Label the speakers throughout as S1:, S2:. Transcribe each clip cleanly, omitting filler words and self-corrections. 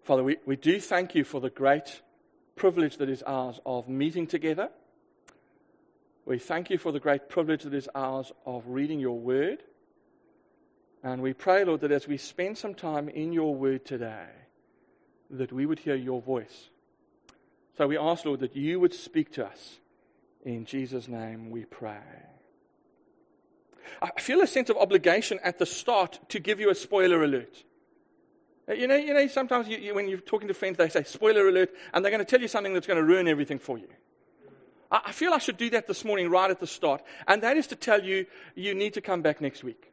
S1: Father, we do thank you for the great privilege that is ours of meeting together. We thank you for the great privilege that is ours of reading your word. And we pray, Lord, that as we spend some time in your word today, that we would hear your voice. So we ask, Lord, that you would speak to us. In Jesus' name we pray. I feel a sense of obligation at the start to give you a spoiler alert. You know, sometimes when you're talking to friends, they say, spoiler alert, and they're going to tell you something that's going to ruin everything for you. I feel I should do that this morning right at the start, and that is to tell you, you need to come back next week.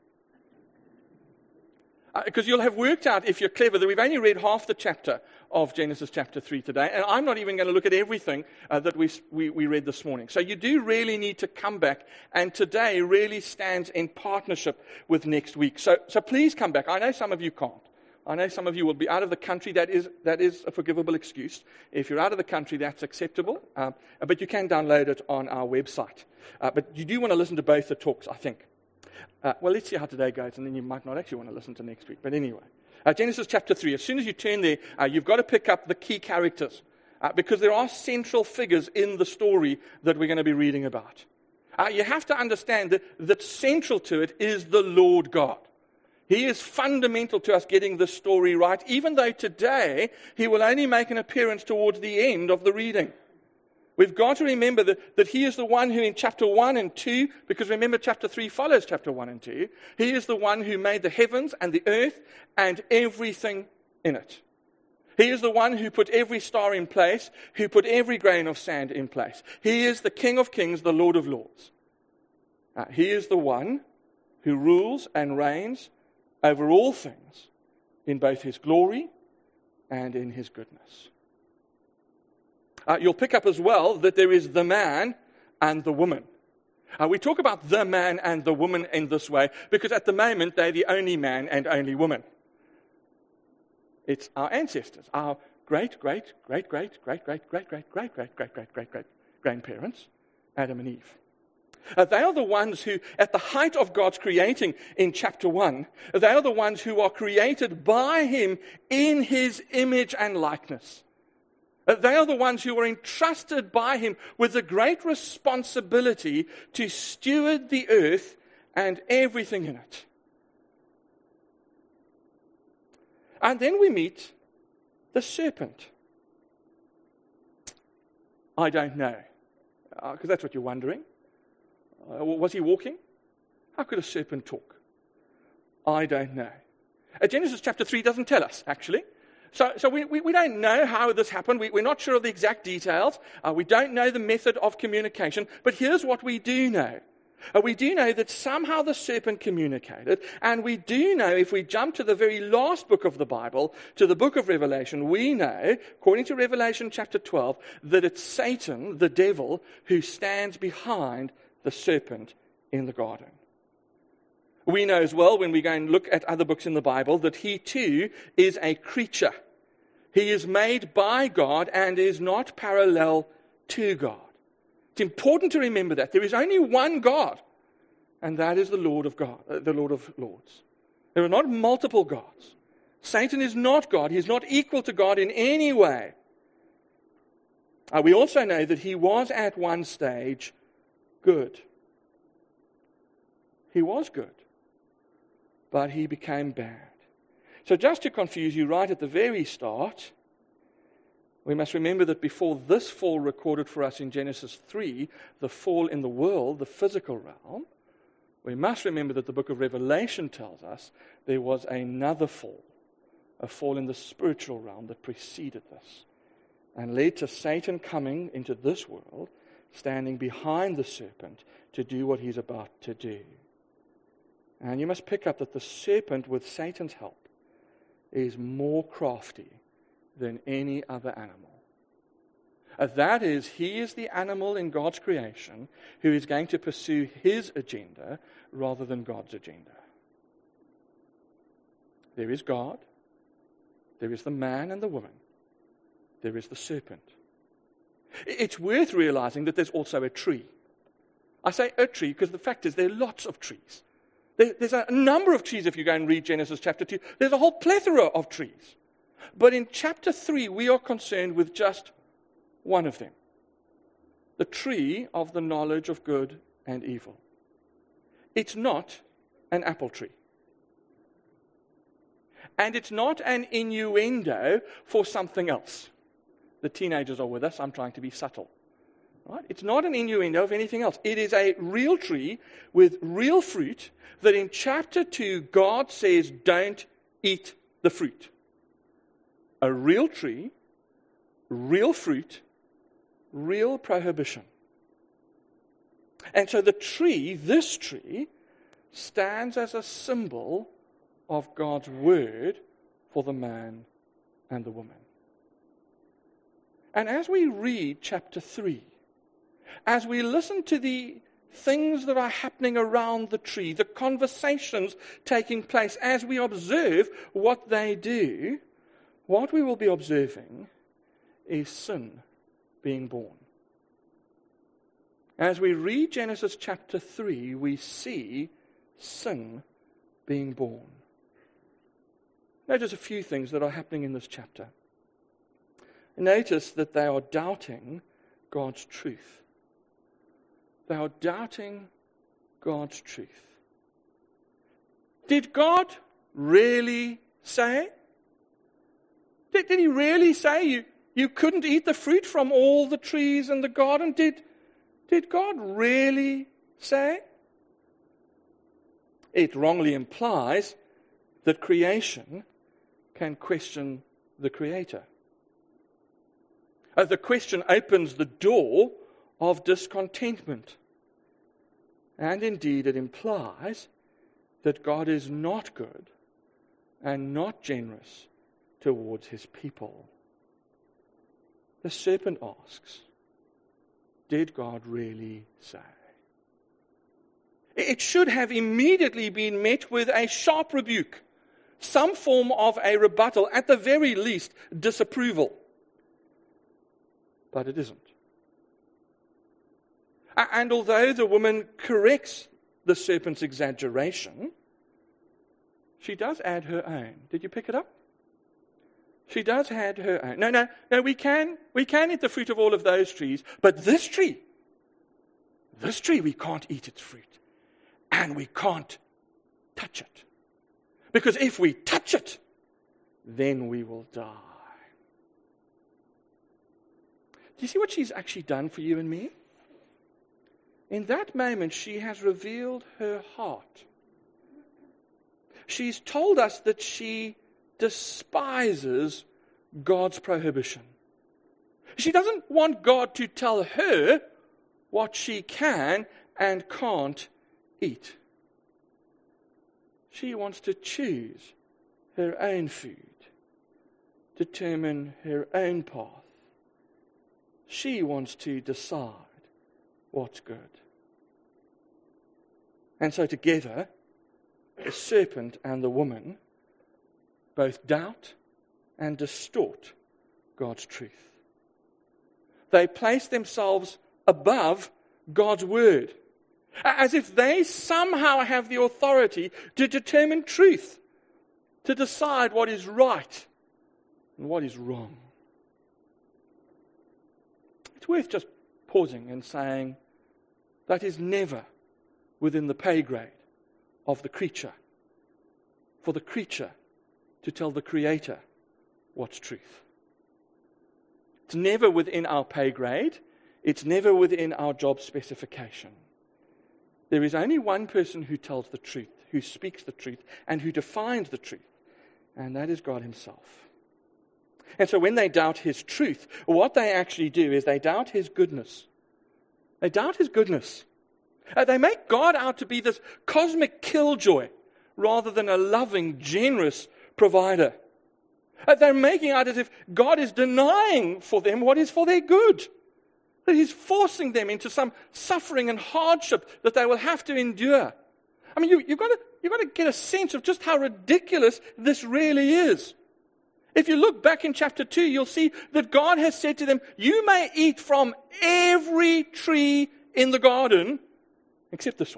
S1: Because you'll have worked out, if you're clever, that we've only read half the chapter of Genesis chapter 3 today, and I'm not even going to look at everything that we read this morning. So you do really need to come back, and today really stands in partnership with next week. So please come back. I know some of you can't. I know some of you will be out of the country. That is a forgivable excuse. If you're out of the country, that's acceptable. But you can download it on our website. But you do want to listen to both the talks, I think. Well, let's see how today goes, and then you might not actually want to listen to next week. But anyway, Genesis chapter 3. As soon as you turn there, you've got to pick up the key characters. Because there are central figures in the story that we're going to be reading about. You have to understand that central to it is the Lord God. He is fundamental to us getting this story right, even though today he will only make an appearance towards the end of the reading. We've got to remember that he is the one who in chapter 1 and 2, because remember chapter 3 follows chapter 1 and 2, he is the one who made the heavens and the earth and everything in it. He is the one who put every star in place, who put every grain of sand in place. He is the King of kings, the Lord of lords. He is the one who rules and reigns over all things in both his glory and in his goodness. You'll pick up as well that there is the man and the woman. We talk about the man and the woman in this way because at the moment they're the only man and only woman. It's our ancestors, our great-great-great-great-great-great-great-great-great-great-great-grandparents, Adam and Eve. They are the ones who, at the height of God's creating in chapter 1, they are the ones who are created by him in his image and likeness. They are the ones who are entrusted by him with the great responsibility to steward the earth and everything in it. And then we meet the serpent. I don't know, because that's what you're wondering. Was he walking? How could a serpent talk? I don't know. Genesis chapter 3 doesn't tell us, actually. So we don't know how this happened. We're not sure of the exact details. We don't know the method of communication. But here's what we do know. We do know that somehow the serpent communicated. And we do know, if we jump to the very last book of the Bible, to the book of Revelation, we know, according to Revelation chapter 12, that it's Satan, the devil, who stands behind the serpent in the garden. We know as well, when we go and look at other books in the Bible, that he too is a creature. He is made by God and is not parallel to God. It's important to remember that. There is only one God, and that is the Lord of God, the Lord of Lords. There are not multiple gods. Satan is not God. He is not equal to God in any way. We also know that he was at one stage good. He was good, but he became bad. So just to confuse you, right at the very start, we must remember that before this fall recorded for us in Genesis 3, the fall in the world, the physical realm, we must remember that the book of Revelation tells us there was another fall, a fall in the spiritual realm that preceded this, and led to Satan coming into this world, standing behind the serpent to do what he's about to do. And you must pick up that the serpent, with Satan's help, is more crafty than any other animal. That is, he is the animal in God's creation who is going to pursue his agenda rather than God's agenda. There is God, there is the man and the woman, there is the serpent. It's worth realizing that there's also a tree. I say a tree because the fact is there are lots of trees. There's a number of trees if you go and read Genesis chapter 2. There's a whole plethora of trees. But in chapter 3, we are concerned with just one of them. The tree of the knowledge of good and evil. It's not an apple tree. And it's not an innuendo for something else. The teenagers are with us. I'm trying to be subtle. Right? It's not an innuendo of anything else. It is a real tree with real fruit that in chapter 2, God says, don't eat the fruit. A real tree, real fruit, real prohibition. And so the tree, this tree, stands as a symbol of God's word for the man and the woman. And as we read chapter 3, as we listen to the things that are happening around the tree, the conversations taking place, as we observe what they do, what we will be observing is sin being born. As we read Genesis chapter 3, we see sin being born. Notice a few things that are happening in this chapter. Notice that they are doubting God's truth. They are doubting God's truth. Did God really say? Did he really say you couldn't eat the fruit from all the trees in the garden? Did God really say? It wrongly implies that creation can question the Creator. The question opens the door of discontentment. And indeed, it implies that God is not good and not generous towards his people. The serpent asks, did God really say? It should have immediately been met with a sharp rebuke, some form of a rebuttal, at the very least, disapproval. But it isn't. And although the woman corrects the serpent's exaggeration, she does add her own. Did you pick it up? She does add her own. No, we can eat the fruit of all of those trees, but this tree, we can't eat its fruit. And we can't touch it. Because if we touch it, then we will die. Do you see what she's actually done for you and me? In that moment, she has revealed her heart. She's told us that she despises God's prohibition. She doesn't want God to tell her what she can and can't eat. She wants to choose her own food, determine her own path. She wants to decide what's good. And so together, the serpent and the woman both doubt and distort God's truth. They place themselves above God's word, as if they somehow have the authority to determine truth, to decide what is right and what is wrong. It's worth just pausing and saying that is never within the pay grade of the creature, for the creature to tell the Creator what's truth. It's never within our pay grade. It's never within our job specification. There is only one person who tells the truth, who speaks the truth, and who defines the truth, and that is God himself. And so when they doubt his truth, what they actually do is they doubt his goodness. They doubt his goodness. They make God out to be this cosmic killjoy rather than a loving, generous provider. They're making out as if God is denying for them what is for their good. That he's forcing them into some suffering and hardship that they will have to endure. I mean, you've got to get a sense of just how ridiculous this really is. If you look back in chapter 2, you'll see that God has said to them, you may eat from every tree in the garden, except this one.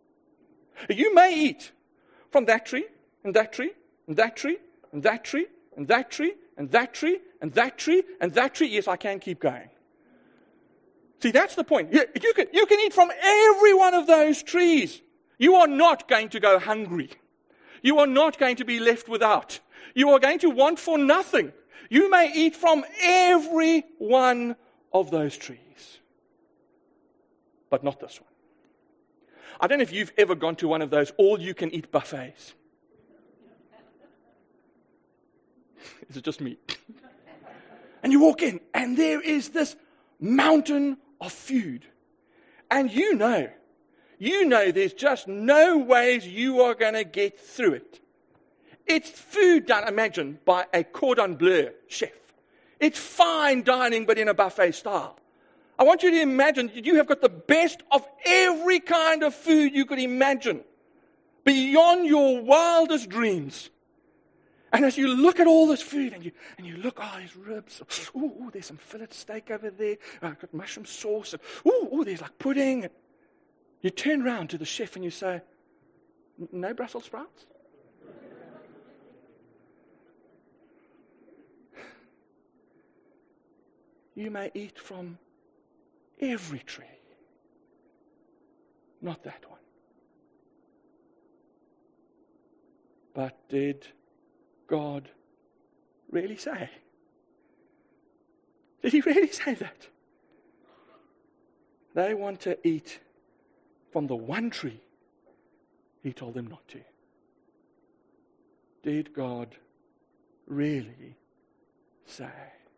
S1: You may eat from that tree, and that tree, and that tree, and that tree, and that tree, and that tree, and that tree, and that tree. Yes, I can keep going. See, that's the point. You can eat from every one of those trees. You are not going to go hungry. You are not going to be left without. You are going to want for nothing. You may eat from every one of those trees, but not this one. I don't know if you've ever gone to one of those all-you-can-eat buffets. Is it just me? And you walk in, and there is this mountain of food. And you know there's just no ways you are going to get through it. It's food done, imagine, by a cordon bleu chef. It's fine dining, but in a buffet style. I want you to imagine you have got the best of every kind of food you could imagine, beyond your wildest dreams. And as you look at all this food, and you look, there's ribs. Ooh, there's some fillet steak over there. I've got mushroom sauce. And, ooh, there's like pudding. And you turn around to the chef and you say, no Brussels sprouts? You may eat from every tree, not that one. But did God really say? Did he really say that? They want to eat from the one tree he told them not to. Did God really say?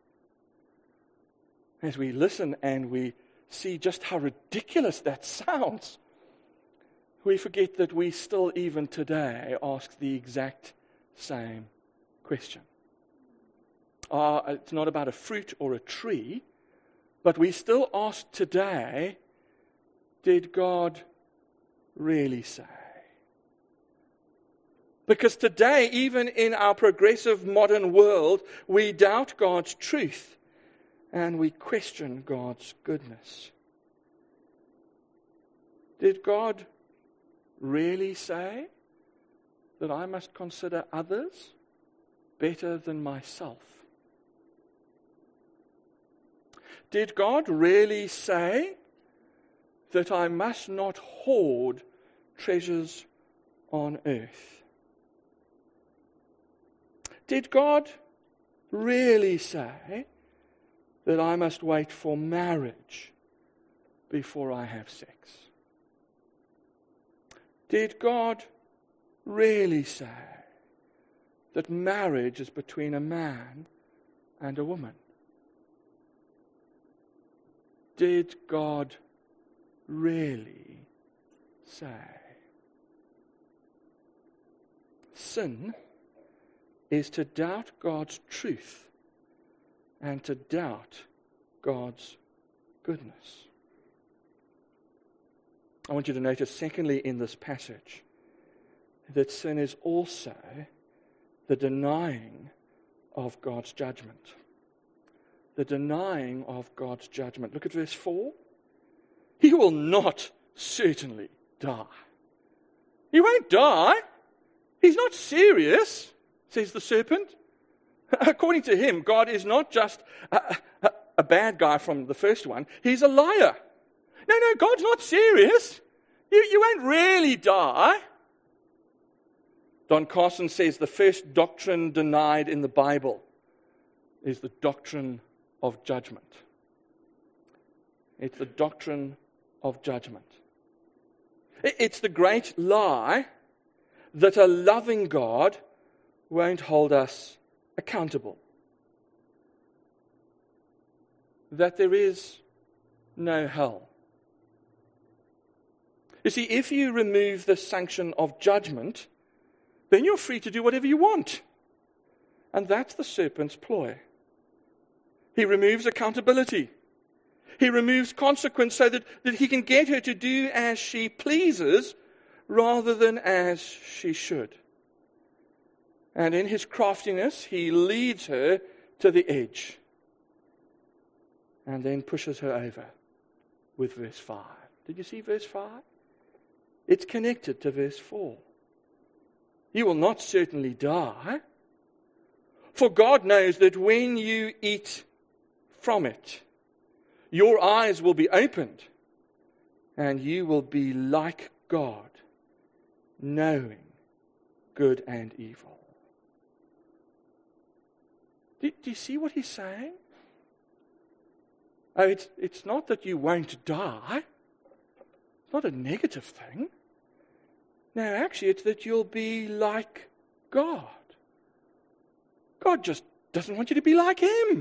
S1: As we listen and we see just how ridiculous that sounds, we forget that we still even today ask the exact same question. It's not about a fruit or a tree, but we still ask today, did God really say? Because today, even in our progressive modern world, we doubt God's truth and we question God's goodness. Did God really say that I must consider others better than myself? Did God really say that I must not hoard treasures on earth? Did God really say that I must wait for marriage before I have sex? Did God really say that marriage is between a man and a woman? Did God really say? Sin is to doubt God's truth and to doubt God's goodness. I want you to notice, secondly, in this passage, that sin is also the denying of God's judgment. The denying of God's judgment. Look at verse 4. He will not certainly die. He won't die. He's not serious, says the serpent. According to him, God is not just a bad guy from the first one. He's a liar. No, God's not serious. You won't really die. Don Carson says the first doctrine denied in the Bible is the doctrine of judgment. It's the doctrine of judgment. It's the great lie that a loving God won't hold us accountable. That there is no hell. You see, if you remove the sanction of judgment, then you're free to do whatever you want. And that's the serpent's ploy. He removes accountability. He removes consequence so that he can get her to do as she pleases rather than as she should. And in his craftiness, he leads her to the edge and then pushes her over with verse 5. Did you see verse 5? It's connected to verse 4. You will not certainly die, For God knows that when you eat from it, your eyes will be opened, and you will be like God, knowing good and evil. Do you see what he's saying? Oh, it's not that you won't die. It's not a negative thing. No, actually, it's that you'll be like God. God just doesn't want you to be like Him.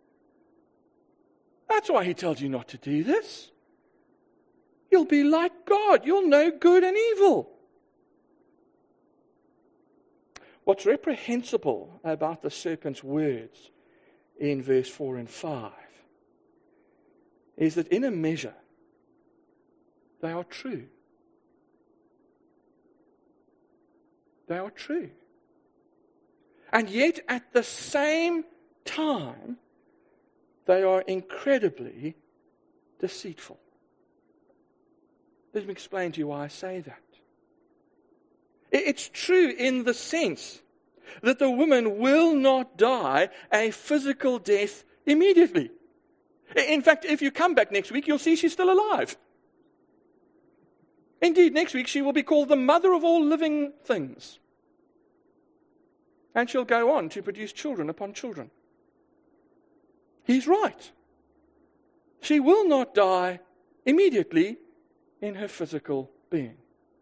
S1: That's why He tells you not to do this. You'll be like God. You'll know good and evil. What's reprehensible about the serpent's words in verse 4 and 5 is that in a measure, they are true. They are true. And yet, at the same time, they are incredibly deceitful. Let me explain to you why I say that. It's true in the sense that the woman will not die a physical death immediately. In fact, if you come back next week, you'll see she's still alive. Indeed, next week she will be called the mother of all living things. And she'll go on to produce children upon children. He's right. She will not die immediately in her physical being.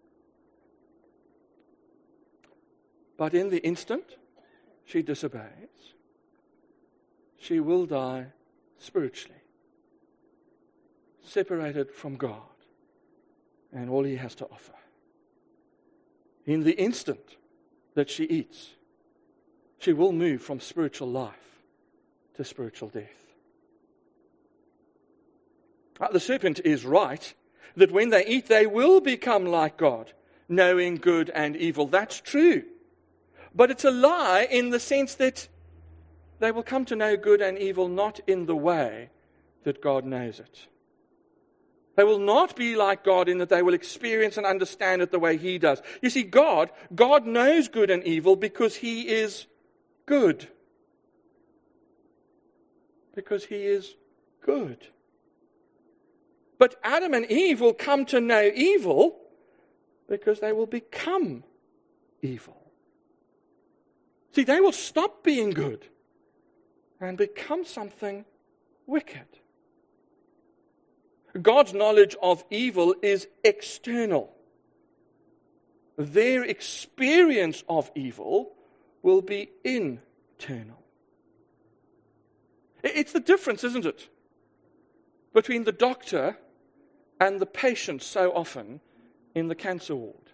S1: But in the instant she disobeys, she will die spiritually, separated from God and all He has to offer. In the instant that she eats, she will move from spiritual life to spiritual death. The serpent is right that when they eat, they will become like God, knowing good and evil. That's true. But it's a lie in the sense that they will come to know good and evil not in the way that God knows it. They will not be like God in that they will experience and understand it the way He does. You see, God knows good and evil because He is good. Because He is good. But Adam and Eve will come to know evil because they will become evil. See, they will stop being good and become something wicked. God's knowledge of evil is external. Their experience of evil will be internal. It's the difference, isn't it, between the doctor and the patient so often in the cancer ward.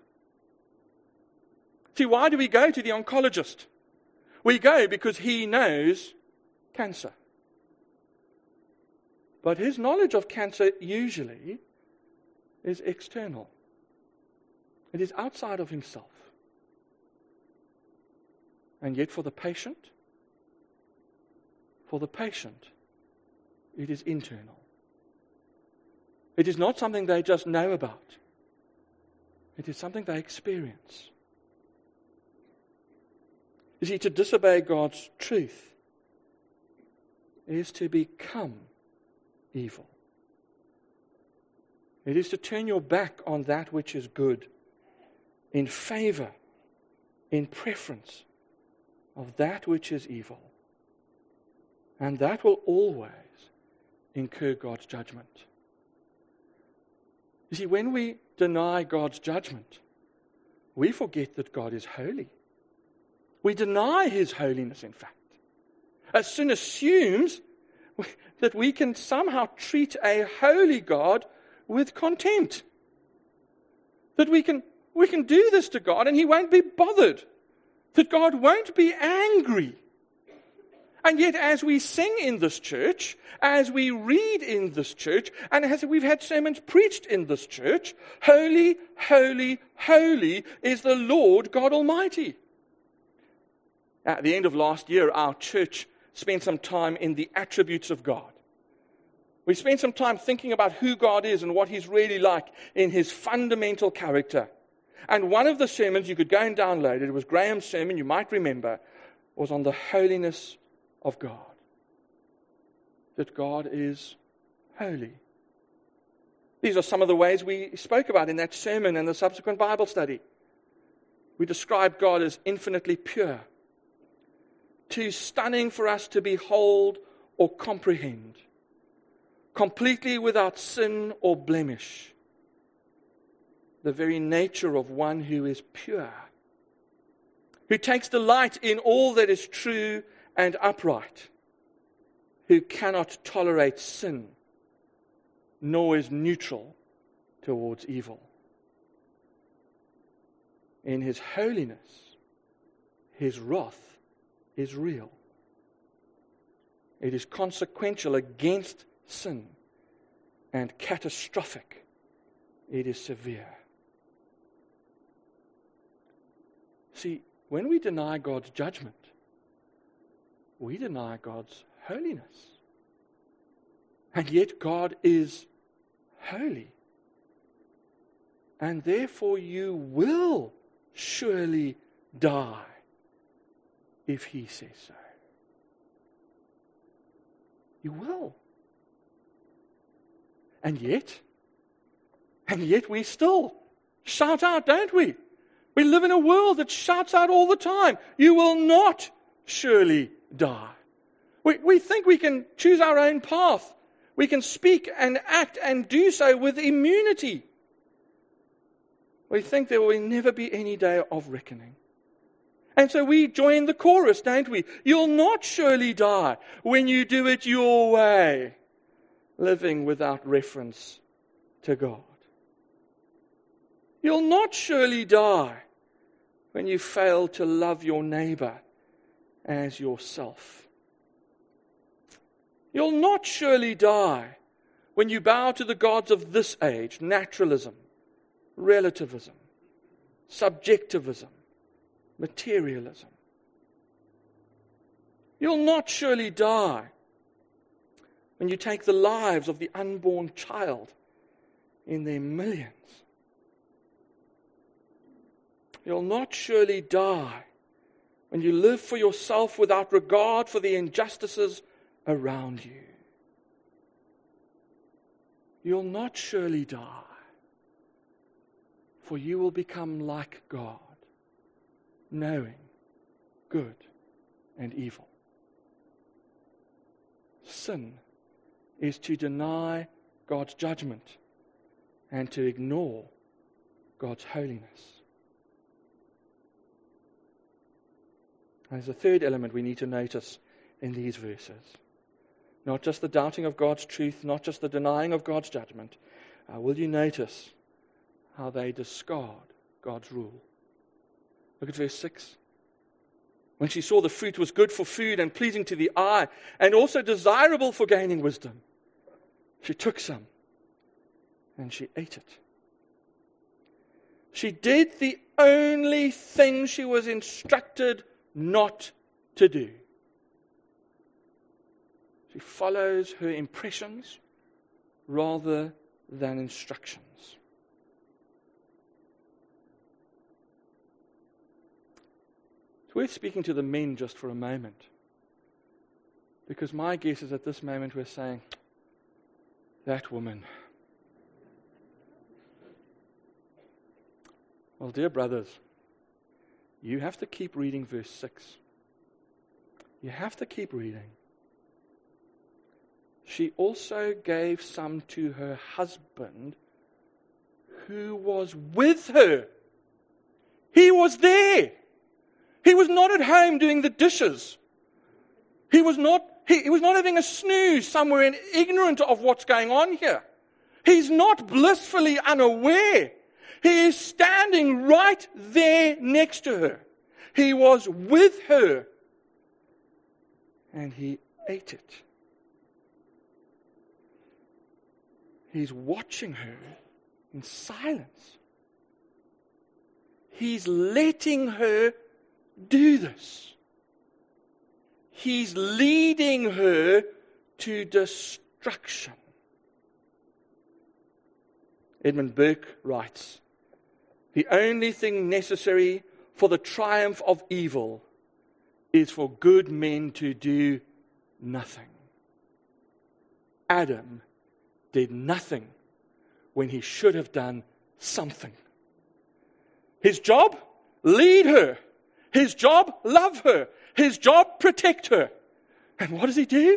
S1: See, why do we go to the oncologist? We go because he knows cancer. But his knowledge of cancer usually is external. It is outside of himself. And yet for the patient, it is internal. It is not something they just know about. It is something they experience. You see, to disobey God's truth is to become evil. It is to turn your back on that which is good in favor, in preference of that which is evil. And that will always incur God's judgment. You see, when we deny God's judgment, we forget that God is holy. We deny His holiness, in fact. Sin assumes that we can somehow treat a holy God with contempt. That we can do this to God and He won't be bothered. That God won't be angry. And yet, as we sing in this church, as we read in this church, and as we've had sermons preached in this church, holy, holy, holy is the Lord God Almighty. At the end of last year, our church spent some time in the attributes of God. We spent some time thinking about who God is and what He's really like in His fundamental character. And one of the sermons, you could go and download it, it was Graham's sermon, you might remember, was on the holiness of God. That God is holy. These are some of the ways we spoke about in that sermon and the subsequent Bible study. We describe God as infinitely pure, too stunning for us to behold or comprehend, completely without sin or blemish, the very nature of one who is pure, who takes delight in all that is true and upright, who cannot tolerate sin, nor is neutral towards evil. In his holiness, his wrath is real. It is consequential against sin and catastrophic. It is severe. See, when we deny God's judgment, we deny God's holiness. And yet God is holy. And therefore you will surely die if he says so. You will. And yet we still shout out, don't we? We live in a world that shouts out all the time, you will not surely die. We think we can choose our own path. We can speak and act and do so with immunity. We think there will never be any day of reckoning. And so we join the chorus, don't we? You'll not surely die when you do it your way, living without reference to God. You'll not surely die when you fail to love your neighbor as yourself. You'll not surely die when you bow to the gods of this age, naturalism, relativism, subjectivism, materialism. You'll not surely die when you take the lives of the unborn child in their millions. You'll not surely die when you live for yourself without regard for the injustices around you. You'll not surely die, for you will become like God, knowing good and evil. Sin is to deny God's judgment and to ignore God's holiness. There's a third element we need to notice in these verses. Not just the doubting of God's truth, not just the denying of God's judgment. Will you notice how they discard God's rule? Look at verse 6. When she saw the fruit was good for food and pleasing to the eye, and also desirable for gaining wisdom, she took some and she ate it. She did the only thing she was instructed not to do. She follows her impressions rather than instructions. It's worth speaking to the men just for a moment, because my guess is at this moment we're saying, that woman. Well, dear brothers, you have to keep reading verse 6. You have to keep reading. She also gave some to her husband who was with her. He was there. He was not at home doing the dishes. He was not having a snooze somewhere and ignorant of what's going on here. He's not blissfully unaware. He is standing right there next to her. He was with her. And he ate it. He's watching her in silence. He's letting her do this. He's leading her to destruction. Edmund Burke writes, "The only thing necessary for the triumph of evil is for good men to do nothing. Adam did nothing when he should have done something. His job, lead her. His job, love her. His job, protect her. And what does he do?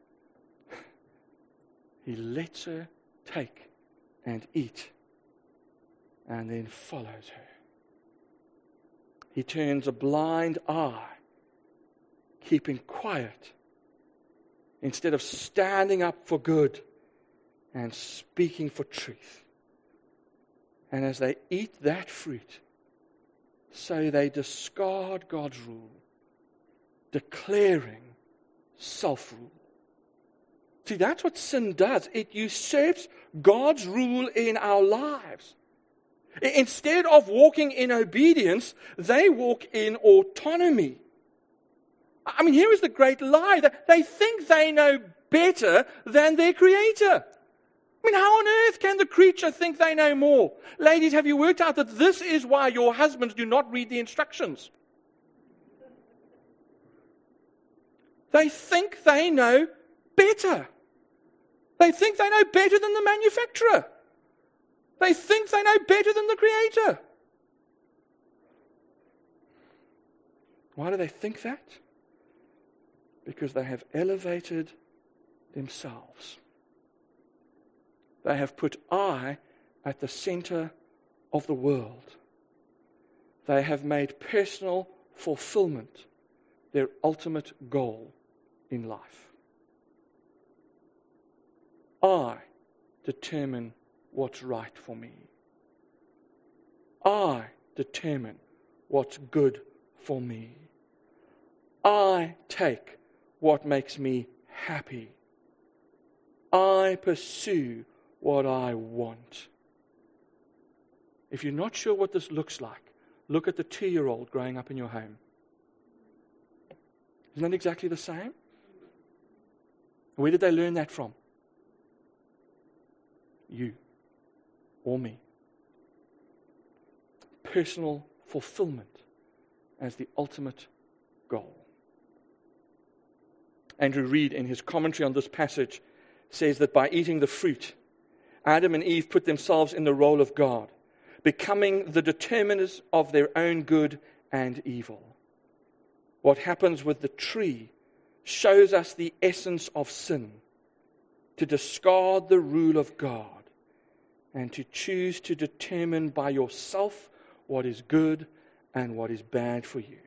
S1: He lets her take and eat and then follows her. He turns a blind eye, keeping quiet, instead of standing up for good and speaking for truth. And as they eat that fruit, so they discard God's rule, declaring self-rule. See, that's what sin does. It usurps God's rule in our lives. Instead of walking in obedience, they walk in autonomy. I mean, here is the great lie. They think they know better than their Creator. I mean, how on earth can the creature think they know more? Ladies, have you worked out that this is why your husbands do not read the instructions? They think they know better. They think they know better than the manufacturer. They think they know better than the Creator. Why do they think that? Because they have elevated themselves. They have put I at the center of the world. They have made personal fulfillment their ultimate goal in life. I determine what's right for me. I determine what's good for me. I take what makes me happy. I pursue what I want. If you're not sure what this looks like, look at the 2-year-old growing up in your home. Isn't that exactly the same? Where did they learn that from? You or me. Personal fulfillment as the ultimate goal. Andrew Reed, in his commentary on this passage, says that by eating the fruit, Adam and Eve put themselves in the role of God, becoming the determiners of their own good and evil. What happens with the tree shows us the essence of sin, to discard the rule of God and to choose to determine by yourself what is good and what is bad for you.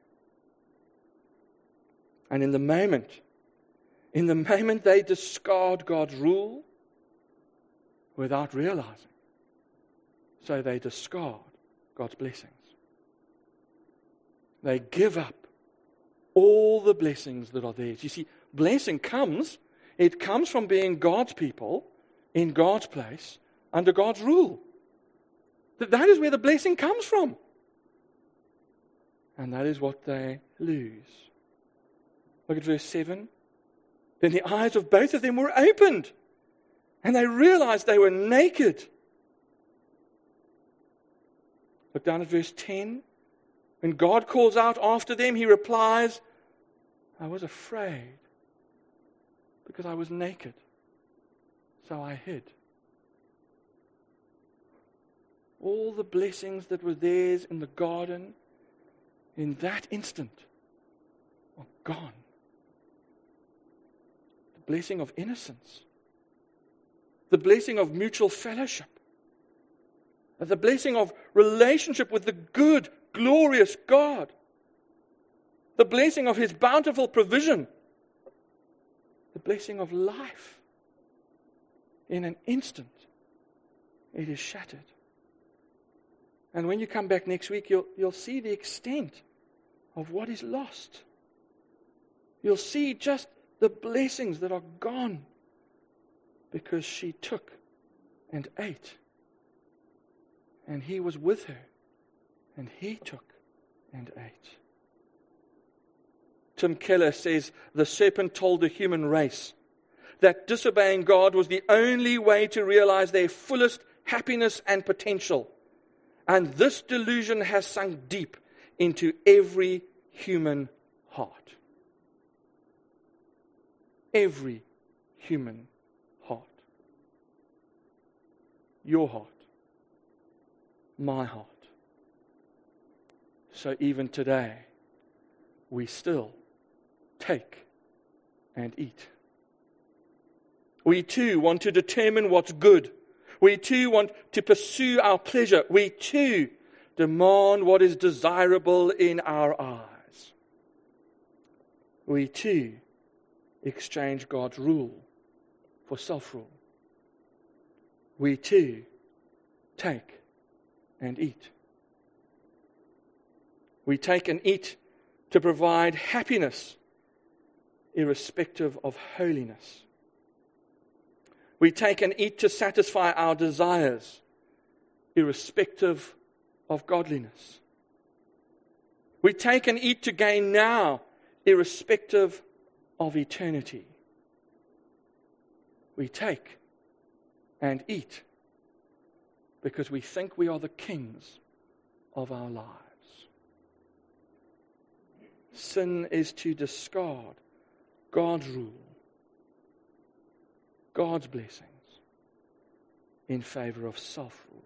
S1: And in the moment they discard God's rule without realizing, so they discard God's blessings. They give up all the blessings that are theirs. You see, blessing comes from being God's people in God's place under God's rule. That is where the blessing comes from. And that is what they lose. Look at verse 7. Then the eyes of both of them were opened, and they realized they were naked. Look down at verse 10. When God calls out after them, he replies, I was afraid because I was naked, so I hid. All the blessings that were theirs in the garden, in that instant, are gone. The blessing of innocence, the blessing of mutual fellowship, the blessing of relationship with the good, glorious God, the blessing of his bountiful provision, the blessing of life. In an instant, it is shattered. And when you come back next week, you'll see the extent of what is lost. You'll see just the blessings that are gone because she took and ate. And he was with her, and he took and ate. Tim Keller says, the serpent told the human race that disobeying God was the only way to realize their fullest happiness and potential. And this delusion has sunk deep into every human heart. Every human heart. Your heart. My heart. So even today, we still take and eat. We too want to determine what's good. We too want to pursue our pleasure. We too demand what is desirable in our eyes. We too exchange God's rule for self-rule. We too take and eat. We take and eat to provide happiness, irrespective of holiness. We take and eat to satisfy our desires, irrespective of godliness. We take and eat to gain now, irrespective of eternity. We take and eat because we think we are the kings of our lives. Sin is to discard God's rule, God's blessings, in favor of self-rule.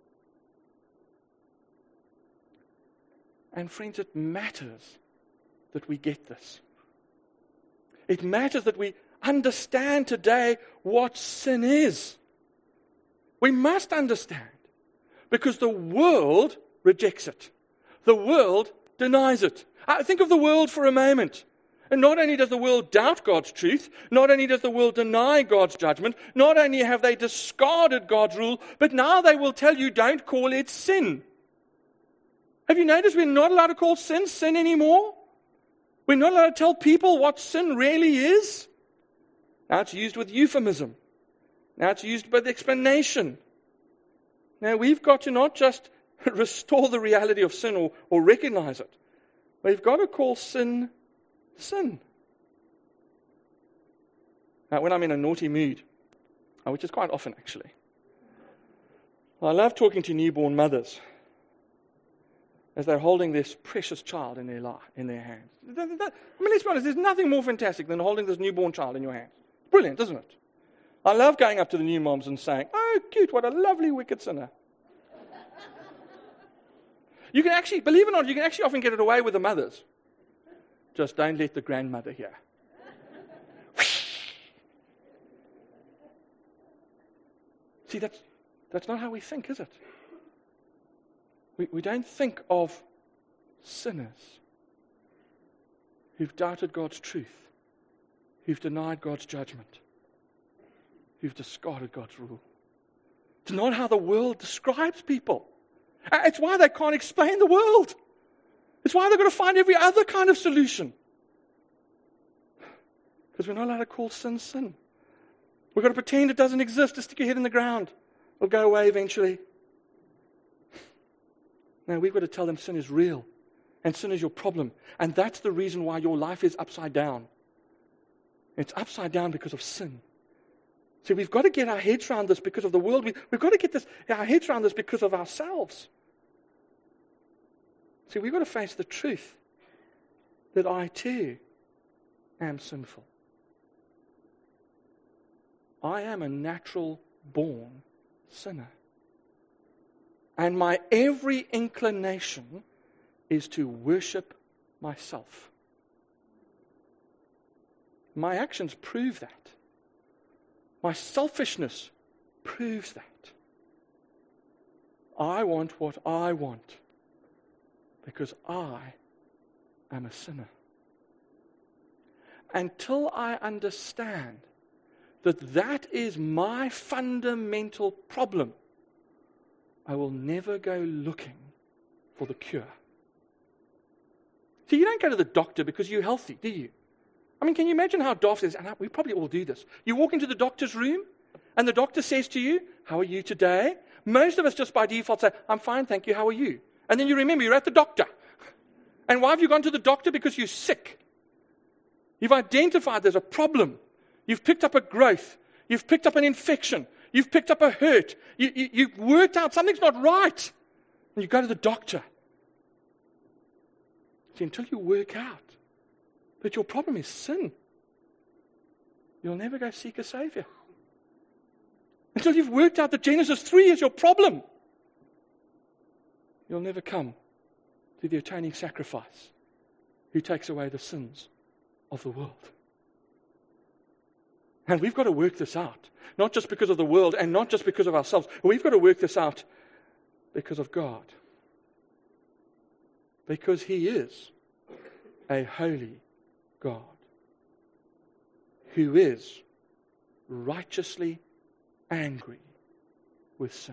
S1: And friends, it matters that we get this. It matters that we understand today what sin is. We must understand, because the world rejects it. The world denies it. Think of the world for a moment. And not only does the world doubt God's truth, not only does the world deny God's judgment, not only have they discarded God's rule, but now they will tell you, don't call it sin. Have you noticed we're not allowed to call sin sin anymore? We're not allowed to tell people what sin really is. Now it's used with euphemism. Now it's used with explanation. Now we've got to not just restore the reality of sin or recognize it. We've got to call sin, sin. Now, when I'm in a naughty mood, which is quite often actually, I love talking to newborn mothers as they're holding this precious child in their hands. Let's be honest, there's nothing more fantastic than holding this newborn child in your hands. Brilliant, isn't it? I love going up to the new moms and saying, oh, cute, what a lovely wicked sinner. You can actually, believe it or not, you can actually often get it away with the mothers. Just don't let the grandmother hear. See, that's not how we think, is it? We don't think of sinners who've doubted God's truth, who've denied God's judgment, who've discarded God's rule. It's not how the world describes people. It's why they can't explain the world. It's why they've got to find every other kind of solution. Because we're not allowed to call sin, sin. We've got to pretend it doesn't exist, to stick your head in the ground. It'll go away eventually. No, we've got to tell them sin is real. And sin is your problem. And that's the reason why your life is upside down. It's upside down because of sin. See, we've got to get our heads around this because of the world. We've got to get our heads around this because of ourselves. See, we've got to face the truth that I too am sinful. I am a natural-born sinner. And my every inclination is to worship myself. My actions prove that. My selfishness proves that. I want what I want because I am a sinner. Until I understand that that is my fundamental problem, I will never go looking for the cure. See, you don't go to the doctor because you're healthy, do you? I mean, can you imagine how daft it is? And we probably all do this. You walk into the doctor's room, and the doctor says to you, how are you today? Most of us just by default say, I'm fine, thank you, how are you? And then you remember you're at the doctor. And why have you gone to the doctor? Because you're sick. You've identified there's a problem. You've picked up a growth. You've picked up an infection. You've picked up a hurt. You've worked out something's not right. And you go to the doctor. See, until you work out But your problem is sin. You'll never go seek a Savior until you've worked out that Genesis 3 is your problem. You'll never come to the atoning sacrifice who takes away the sins of the world. And we've got to work this out, not just because of the world and not just because of ourselves. We've got to work this out because of God. Because He is a holy God who is righteously angry with sin.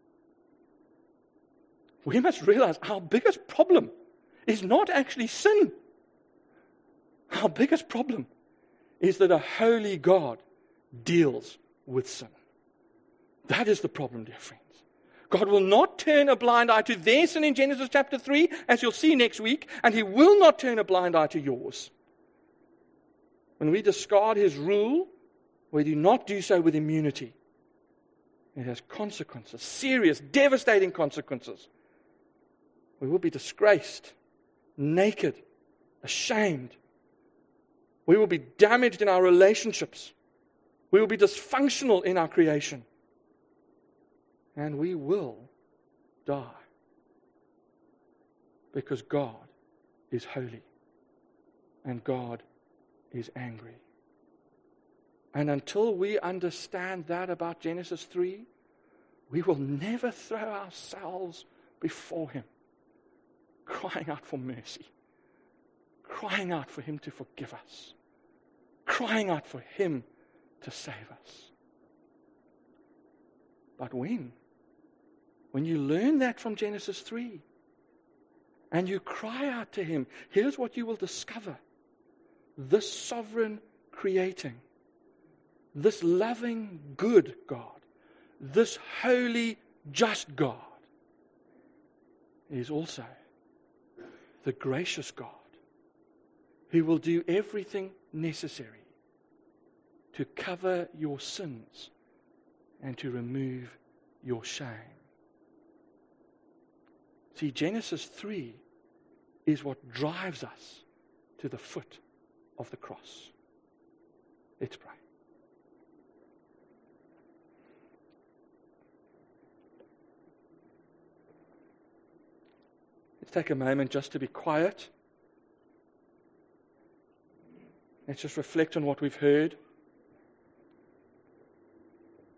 S1: We must realize our biggest problem is not actually sin. Our biggest problem is that a holy God deals with sin. That is the problem, dear friends. God will not turn a blind eye to their sin in Genesis chapter 3, as you'll see next week, and He will not turn a blind eye to yours. When we discard His rule, we do not do so with immunity. It has consequences, serious, devastating consequences. We will be disgraced, naked, ashamed. We will be damaged in our relationships. We will be dysfunctional in our creation. And we will die. Because God is holy. And God is angry. And until we understand that about Genesis 3, we will never throw ourselves before Him, crying out for mercy, crying out for Him to forgive us, crying out for Him to save us. But when you learn that from Genesis 3, and you cry out to Him, here's what you will discover. This sovereign creating, this loving, good God, this holy, just God is also the gracious God who will do everything necessary to cover your sins and to remove your shame. See, Genesis 3 is what drives us to the foot of the cross. Let's pray. Let's take a moment just to be quiet. Let's just reflect on what we've heard.